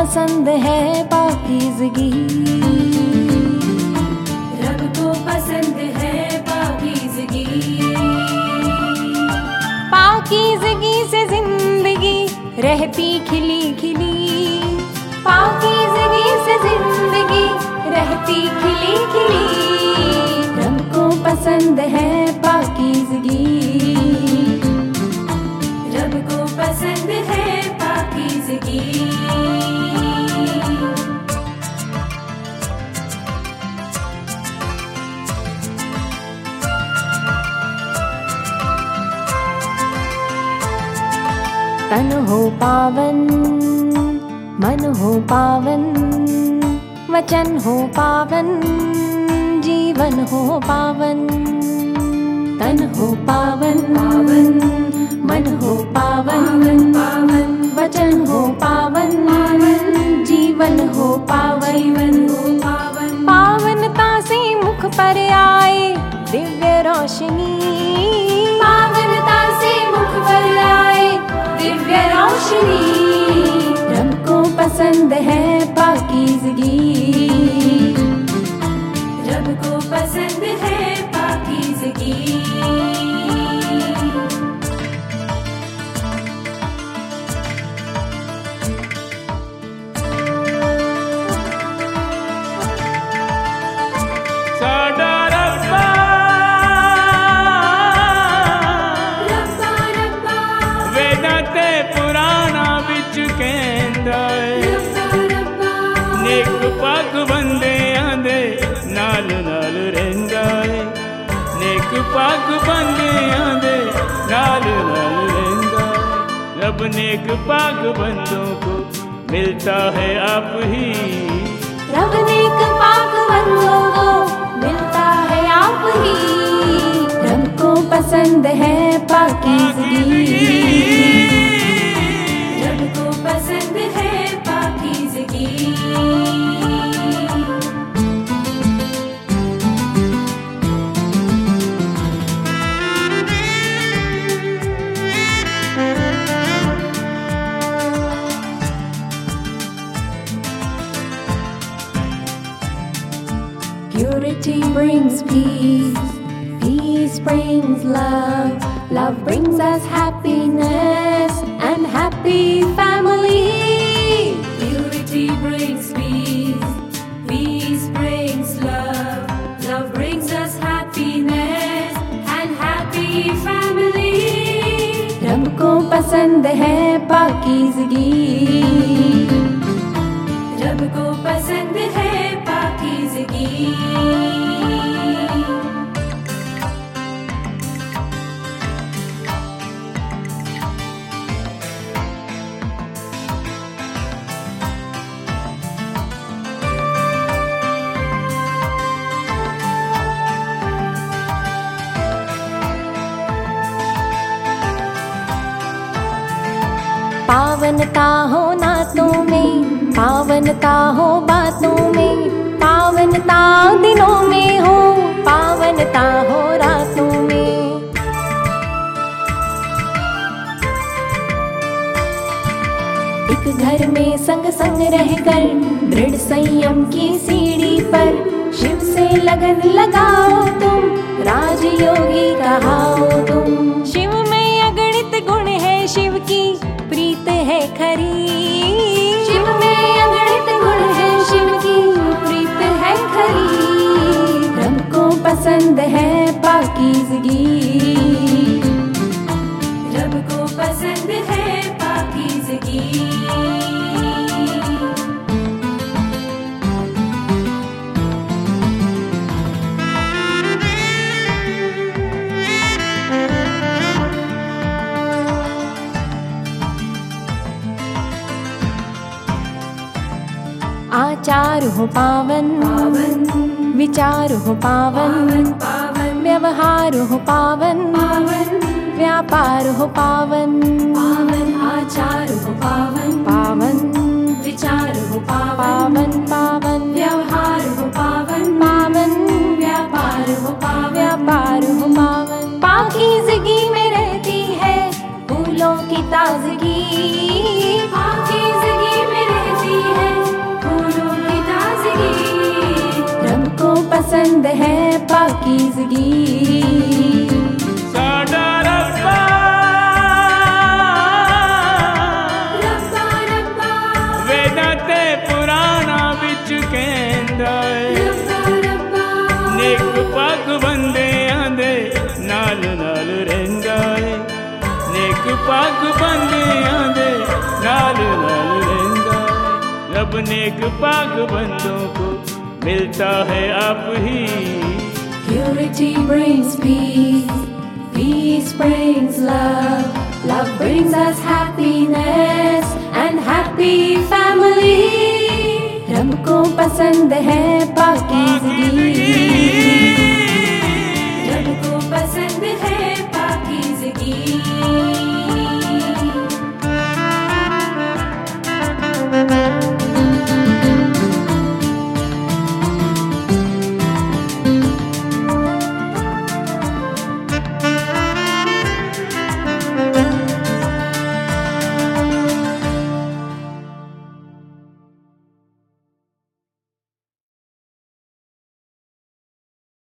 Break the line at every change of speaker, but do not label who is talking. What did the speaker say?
पसंद है पाकीज़गी।
रब को पसंद है पाकीज़गी।
पाकीज़गी से जिंदगी रहती खिली खिली। पाकीज़गी से जिंदगी रहती खिली खिली। रब को पसंद है पाकीज़गी।
रब को पसंद है पाकीज़गी।
तन हो पावन, मन हो पावन, वचन हो पावन, जीवन हो पावन। तन हो पावन पावन, मन हो पावन पावन, वचन हो पावन पावन, जीवन हो पावन पावन। पावनता से मुख पर आए दिव्य रोशनी। पावनता से मुख पर आए दिव्य रोशनी। रब को पसंद है पाकीज़गी।
रब को पसंद है पाकीज़गी।
साडा रब्बा
रब्बा रब्बा
वेदां ते पुराणा विच कहंदा है।
रब्बा रब्बा
नेक पग बंदियां दे नाल नाल रहिंदा है। नेक पग बंदियां दे नाल नाल रहिंदा है। रब नेक पग बंदों को मिलता है आप ही।
रब नेक पाक बंदों को मिलता है आप ही। रब को पसंद है पाकीज़गी।
रब को पसंद है पाकीज़गी।
Purity brings peace, peace brings love, love brings us happiness and happy family.
Purity brings peace, peace brings love, love brings us happiness and happy family.
रब को पसंद है पाकीज़गी।
रब को पसंद है पाकीज़गी।
पावनता हो नातों में, पावनता हो बातों में, पावनता दिनों में हो, पावनता हो रातों में। एक घर में संग संग रहकर दृढ़ संयम की सीढ़ी पर शिव से लगन लगाओ तुम, राजयोगी कहाओ तुम। शिव में अगणित गुण है, शिव की प्रीत है खरी। शिव में अगणित गुण है, शिव की प्रीत है खरी। रब को पसंद है पाकीज़गी।
रब को पसंद है पाकीज़गी।
आचार हो पावन
पावन
विचार हो पावन,
पावन
व्यवहार हो पावन,
पावन
व्यापार हो पावन।
पावन आचार हो पावन,
पावन
विचार हो पावन,
पावन पावन
व्यवहार हो पावन,
पावन
व्यापार हो पावन,
व्यापार हो पावन। पाकीज़गी में रहती है फूलों की ताजगी।
पाकीज़गी में रहती है
पसंद है पाकीज़गी।
साडा रब्बा
रब्बा रब्बा
वेदां ते पुराणा विच कहंदा है
रब्बा रब्बा
नेक पाक बंदियां दे नाल नाल रहिंदा है नेक पाक बंदियां दे नाल नाल रहिंदा है रब नेक पाक बंदों को मिलता है आप ही।
Purity brings peace, peace brings love, love brings us happiness and happy family। रब को पसंद है पाकीज़गी।